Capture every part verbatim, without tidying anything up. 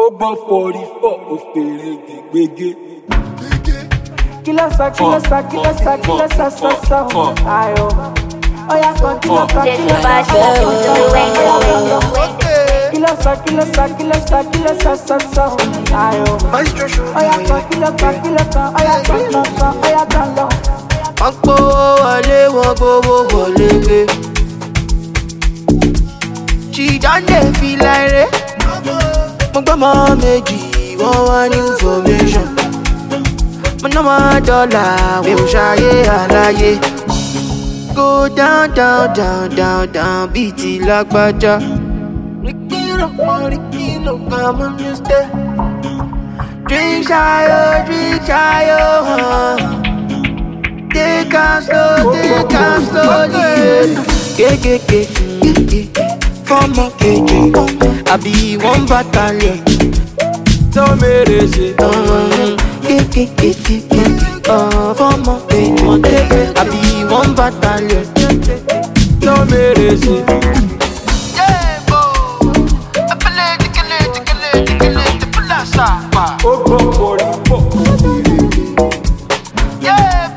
gbọ́ forty four òfèrè gbègbè. Kilo sa, kilo sa, kilo sa, kilo sa, sa, sa, ayo. Oya kan, kilo kan, kilo sa, kilo sa, kilo sa, kilo sa, kilo sa, sa, sa, ayo. Oya kan, kilo kan, kilo kan, oya kan, kan, kan, oya kan lọ. Wọ́n gbówó wọlé, wọ́n gbówó wọlé gbé. Chidande fi láìrè. Mo gbọ́ mọ́ méjì, wọ́n wá ní information. Mo ná máa dọ́là, mi ò ṣayé àlàyé. Go down, down, down, down, down, bíi ti lágbájá. Rikino, rikino, come on, you stay. Drink shayo, drink shayo, huh. Take am slow, take am slowly. Yeah, yeah, yeah, yeah, yeah. From a K J, I be one battalion. tó mèrè ṣe. Yeah, yeah, yeah, yeah, yeah. Uh, from a K J, I be one battalion. tó mèrè ṣe. ó gbọ́ forty four òfèrè gbègbè.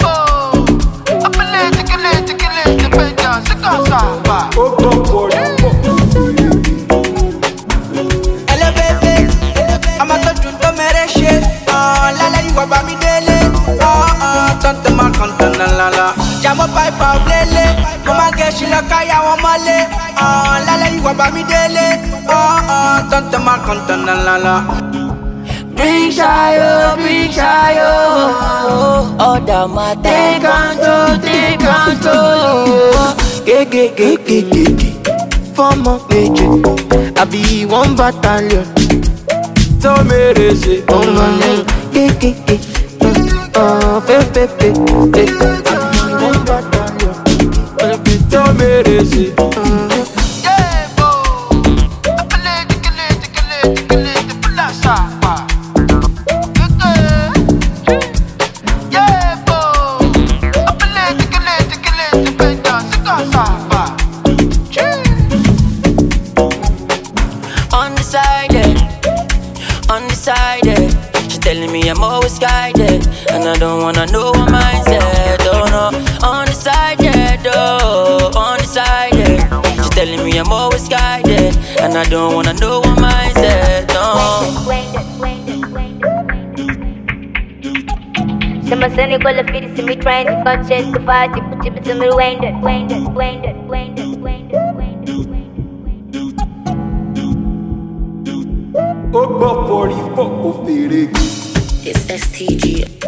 ó gbọ́ forty four òfèrè gbègbè. Elevate, I'm a touch to mereshe. Ah, la la, you wa ba mi dele. Ah ah, tante ma kantana la la. Jamo pipe of lele. Mama get she la kaya wa male. Ah, la la, you wa ba mi dele. Ah ah, tante ma kantana la la. Bring shayo, bring shayo. Order my take control, take control. Ge ge ge ge ge ge. From a page, I be one battalion. tó mèrè ṣe. Oh man, ge ge ge. Uh, fe fe fe fe. I be one battalion. tó mèrè ṣe. Undecided, undecided. She telling me I'm always guided, and I don't wanna know what mine said. Oh no, undecided, oh, undecided. She telling me I'm always guided, and I don't wanna know what mine said. No. Some are saying go to feed see me trying to conscious to fight to put it to me winded, winded, winded, winded, winded, winded. ó gbọ́ forty four òfèrè gbègbè. It's S T G.